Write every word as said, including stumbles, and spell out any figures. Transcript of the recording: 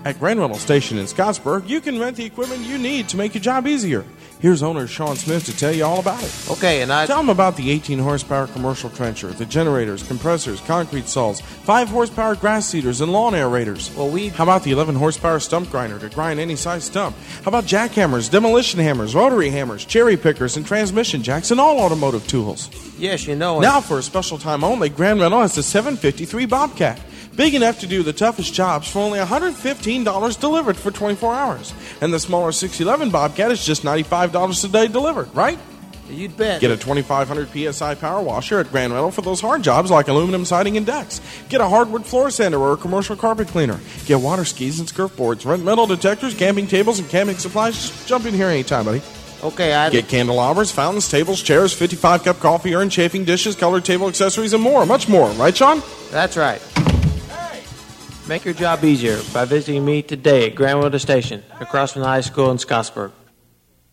At Grand Rental Station in Scottsburg, you can rent the equipment you need to make your job easier. Here's owner Sean Smith to tell you all about it. Okay, and I... Tell them about the eighteen horsepower commercial trencher, the generators, compressors, concrete saws, five horsepower grass seeders, and lawn aerators. Well, we... How about the eleven horsepower stump grinder to grind any size stump? How about jackhammers, demolition hammers, rotary hammers, cherry pickers, and transmission jacks, and all automotive tools? Yes, you know... Now, for a special time only, Grand Rental has the seven fifty-three Bobcat. Big enough to do the toughest jobs for only one hundred fifteen dollars delivered for twenty-four hours. And the smaller six eleven Bobcat is just ninety-five dollars a day delivered, right? You'd bet. Get a twenty-five hundred P S I power washer at Grand Rental for those hard jobs like aluminum siding and decks. Get a hardwood floor sander or a commercial carpet cleaner. Get water skis and surfboards. Rent metal detectors, camping tables, and camping supplies. Just jump in here anytime, buddy. Okay, I... Get candelabras, fountains, tables, chairs, fifty-five cup coffee urn, chafing dishes, colored table accessories, and more. Much more. Right, Sean? That's right. Make your job easier by visiting me today at Grand Rental Station, across from the high school in Scottsburg.